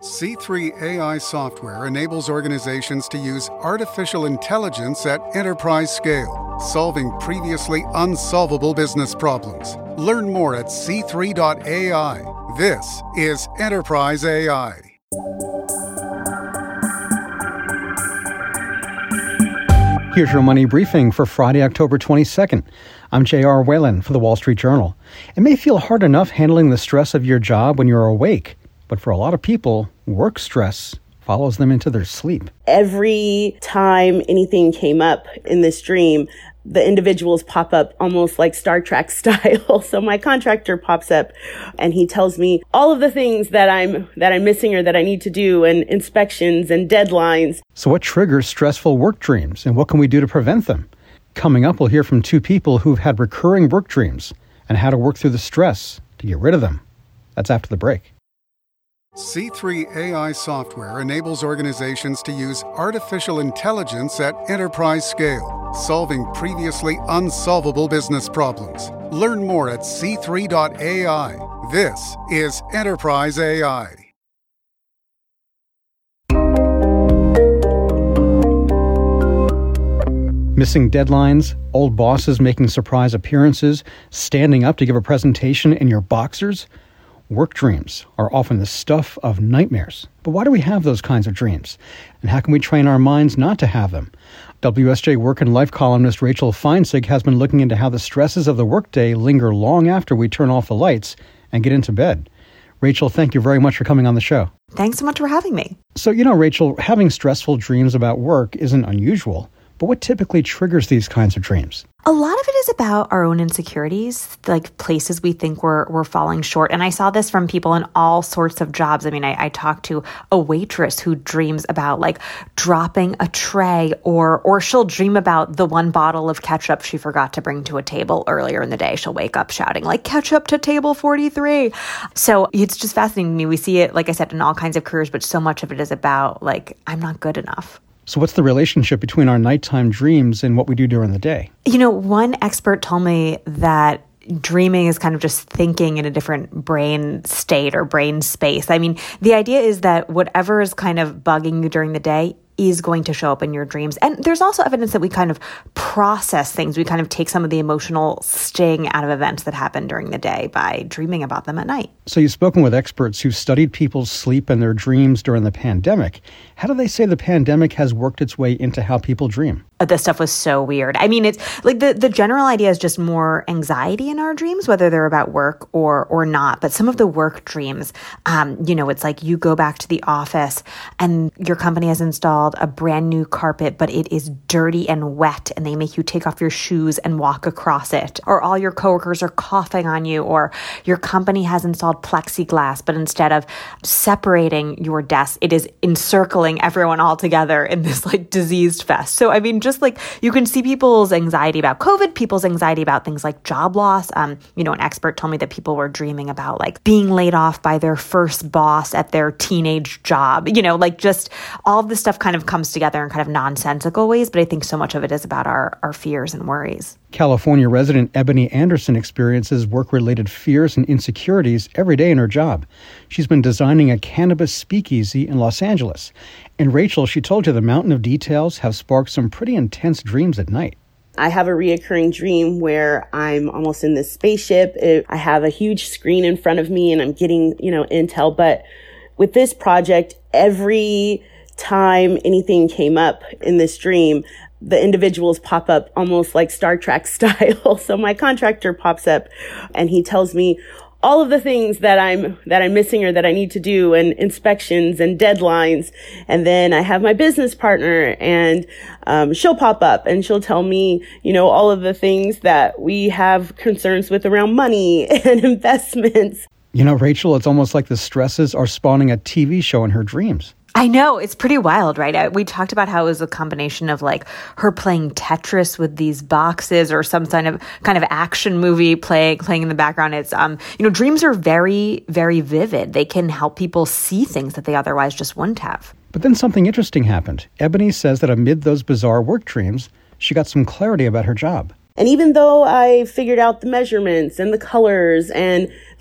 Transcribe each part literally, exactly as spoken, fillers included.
C three A I software enables organizations to use artificial intelligence at enterprise scale, solving previously unsolvable business problems. Learn more at C three dot A I. This is Enterprise A I. Here's your money briefing for Friday, October twenty-second. I'm J R. Whalen for the Wall Street Journal. It may feel hard enough handling the stress of your job when you're awake, but for a lot of people, work stress follows them into their sleep. Every time anything came up in this dream, the individuals pop up almost like Star Trek style. So my contractor pops up and he tells me all of the things that I'm that I'm missing or that I need to do, and inspections and deadlines. So what triggers stressful work dreams, and what can we do to prevent them? Coming up, we'll hear from two people who've had recurring work dreams and how to work through the stress to get rid of them. That's after the break. C three A I software enables organizations to use artificial intelligence at enterprise scale, solving previously unsolvable business problems. Learn more at C three dot A I. This is Enterprise A I. Missing deadlines, old bosses making surprise appearances, standing up to give a presentation in your boxers. Work dreams are often the stuff of nightmares. But why do we have those kinds of dreams? And how can we train our minds not to have them? W S J Work and Life columnist Rachel Feinzig has been looking into how the stresses of the workday linger long after we turn off the lights and get into bed. Rachel, thank you very much for coming on the show. Thanks so much for having me. So, you know, Rachel, having stressful dreams about work isn't unusual. But what typically triggers these kinds of dreams? A lot of it is about our own insecurities, like places we think we're we're falling short. And I saw this from people in all sorts of jobs. I mean, I, I talked to a waitress who dreams about like dropping a tray, or or she'll dream about the one bottle of ketchup she forgot to bring to a table earlier in the day. She'll wake up shouting like ketchup to table forty-three. So it's just fascinating to me. We see it, like I said, in all kinds of careers, but so much of it is about like, I'm not good enough. So what's the relationship between our nighttime dreams and what we do during the day? You know, one expert told me that dreaming is kind of just thinking in a different brain state or brain space. I mean, the idea is that whatever is kind of bugging you during the day is going to show up in your dreams. And there's also evidence that we kind of process things. We kind of take some of the emotional sting out of events that happen during the day by dreaming about them at night. So you've spoken with experts who've studied people's sleep and their dreams during the pandemic. How do they say the pandemic has worked its way into how people dream? This stuff was so weird. I mean, it's like the, the general idea is just more anxiety in our dreams, whether they're about work or or not. But some of the work dreams, um, you know, it's like you go back to the office and your company has installed a brand new carpet, but it is dirty and wet, and they make you take off your shoes and walk across it. Or all your coworkers are coughing on you, or your company has installed plexiglass, but instead of separating your desk, it is encircling everyone all together in this like diseased fest. So, I mean, just like you can see people's anxiety about COVID, people's anxiety about things like job loss. Um, you know, an expert told me that people were dreaming about like being laid off by their first boss at their teenage job. You know, like just all of this stuff kind of comes together in kind of nonsensical ways. But I think so much of it is about our, our fears and worries. California resident Ebony Anderson experiences work-related fears and insecurities every day in her job. She's been designing a cannabis speakeasy in Los Angeles. And Rachel, she told you the mountain of details have sparked some pretty intense dreams at night. I have a reoccurring dream where I'm almost in this spaceship. It, I have a huge screen in front of me and I'm getting, you know, intel. But with this project, every time anything came up in this dream, the individuals pop up almost like Star Trek style. So my contractor pops up and he tells me all of the things that I'm that I'm missing or that I need to do, and inspections and deadlines. And then I have my business partner, and um, she'll pop up and she'll tell me, you know, all of the things that we have concerns with around money and investments. You know, Rachel, it's almost like the stresses are spawning a T V show in her dreams. I know. It's pretty wild, right? We talked about how it was a combination of like her playing Tetris with these boxes or some kind of kind of action movie playing playing in the background. It's, um, you know, dreams are very, very vivid. They can help people see things that they otherwise just wouldn't have. But then something interesting happened. Ebony says that amid those bizarre work dreams, she got some clarity about her job. And even though I figured out the measurements and the colors and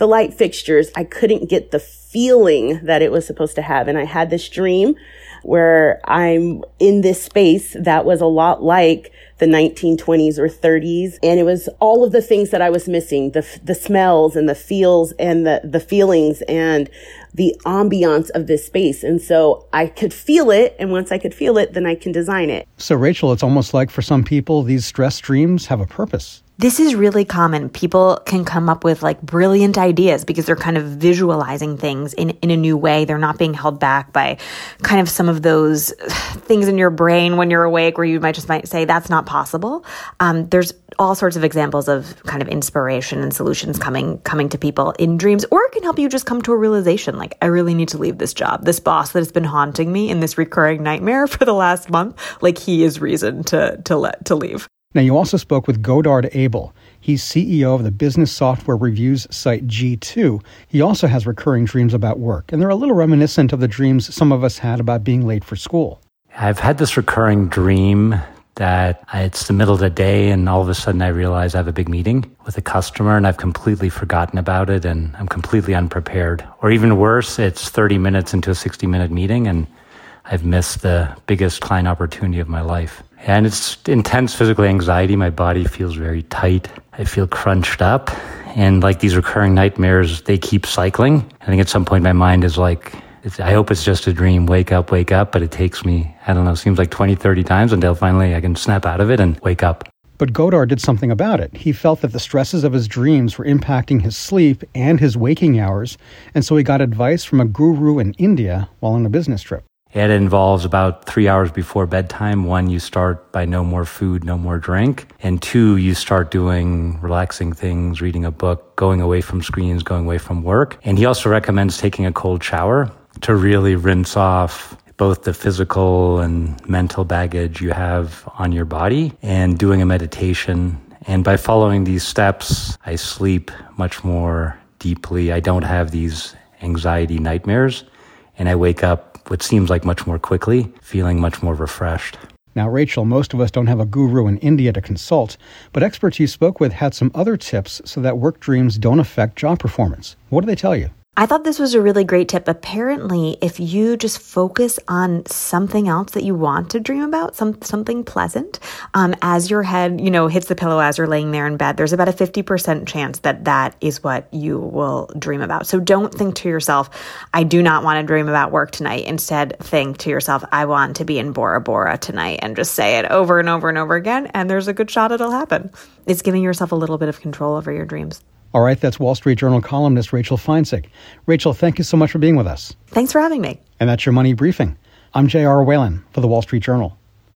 the light fixtures, I couldn't get the feeling that it was supposed to have. And I had this dream where I'm in this space that was a lot like the nineteen twenties or thirties. And it was all of the things that I was missing, the the smells and the feels and the, the feelings and the ambiance of this space. And so I could feel it. And once I could feel it, then I can design it. So Rachel, it's almost like for some people, these stress dreams have a purpose. This is really common. People can come up with like brilliant ideas because they're kind of visualizing things in, in a new way. They're not being held back by kind of some of those things in your brain when you're awake where you might just might say, that's not possible. Um, there's all sorts of examples of kind of inspiration and solutions coming coming to people in dreams, or it can help you just come to a realization like, I really need to leave this job. This boss that has been haunting me in this recurring nightmare for the last month, like he is reason to to let to leave. Now, you also spoke with Godard Abel. He's C E O of the business software reviews site G two. He also has recurring dreams about work, and they're a little reminiscent of the dreams some of us had about being late for school. I've had this recurring dream that it's the middle of the day and all of a sudden I realize I have a big meeting with a customer and I've completely forgotten about it and I'm completely unprepared. Or even worse, it's thirty minutes into a sixty minute meeting and I've missed the biggest client opportunity of my life. And it's intense physical anxiety. My body feels very tight. I feel crunched up. And like these recurring nightmares, they keep cycling. I think at some point my mind is like, it's, I hope it's just a dream. Wake up, wake up. But it takes me, I don't know, seems like twenty, thirty times until finally I can snap out of it and wake up. But Godard did something about it. He felt that the stresses of his dreams were impacting his sleep and his waking hours. And so he got advice from a guru in India while on a business trip. It involves about three hours before bedtime. One, you start by no more food, no more drink. And two, you start doing relaxing things, reading a book, going away from screens, going away from work. And he also recommends taking a cold shower to really rinse off both the physical and mental baggage you have on your body and doing a meditation. And by following these steps, I sleep much more deeply. I don't have these anxiety nightmares. And I wake up what seems like much more quickly, feeling much more refreshed. Now, Rachel, most of us don't have a guru in India to consult, but experts you spoke with had some other tips so that work dreams don't affect job performance. What do they tell you? I thought this was a really great tip. Apparently, if you just focus on something else that you want to dream about, some something pleasant, um, as your head, you know, hits the pillow as you're laying there in bed, there's about a fifty percent chance that that is what you will dream about. So don't think to yourself, I do not want to dream about work tonight. Instead, think to yourself, I want to be in Bora Bora tonight, and just say it over and over and over again, and there's a good shot it'll happen. It's giving yourself a little bit of control over your dreams. All right, that's Wall Street Journal columnist Rachel Feinsick. Rachel, thank you so much for being with us. Thanks for having me. And that's your Money Briefing. I'm J R Whalen for the Wall Street Journal.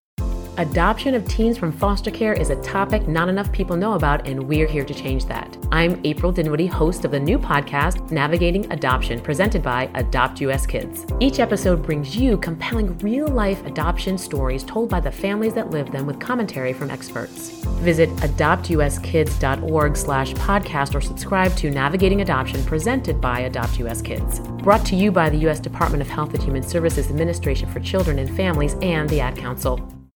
Adoption of teens from foster care is a topic not enough people know about, and we're here to change that. I'm April Dinwiddie, host of the new podcast, Navigating Adoption, presented by Adopt U S Kids. Each episode brings you compelling real-life adoption stories told by the families that live them with commentary from experts. Visit adoptuskids.org slash podcast or subscribe to Navigating Adoption, presented by Adopt U S Kids. Brought to you by the U S Department of Health and Human Services Administration for Children and Families and the Ad Council.